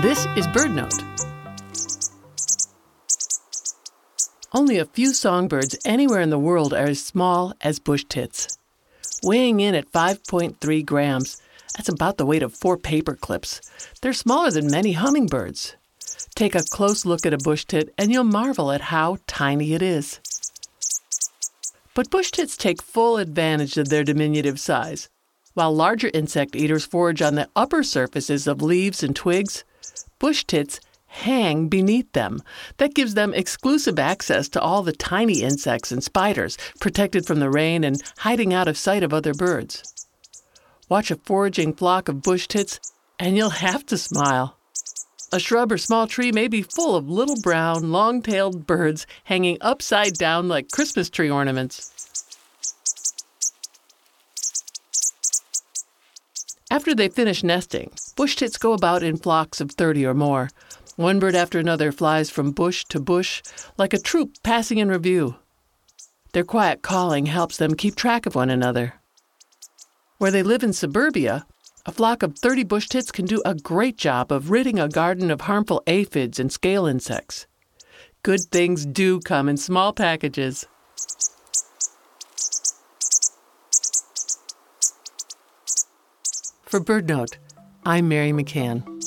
This is BirdNote. Only a few songbirds anywhere in the world are as small as bush tits. Weighing in at 5.3 grams, that's about the weight of 4 paper clips. They're smaller than many hummingbirds. Take a close look at a bush tit and you'll marvel at how tiny it is. But bush tits take full advantage of their diminutive size. While larger insect eaters forage on the upper surfaces of leaves and twigs, bush tits hang beneath them. That gives them exclusive access to all the tiny insects and spiders, protected from the rain and hiding out of sight of other birds. Watch a foraging flock of bush tits, and you'll have to smile. A shrub or small tree may be full of little brown, long-tailed birds hanging upside down like Christmas tree ornaments. After they finish nesting, bush tits go about in flocks of 30 or more. One bird after another flies from bush to bush, like a troop passing in review. Their quiet calling helps them keep track of one another. Where they live in suburbia, a flock of 30 bush tits can do a great job of ridding a garden of harmful aphids and scale insects. Good things do come in small packages. For BirdNote, I'm Mary McCann.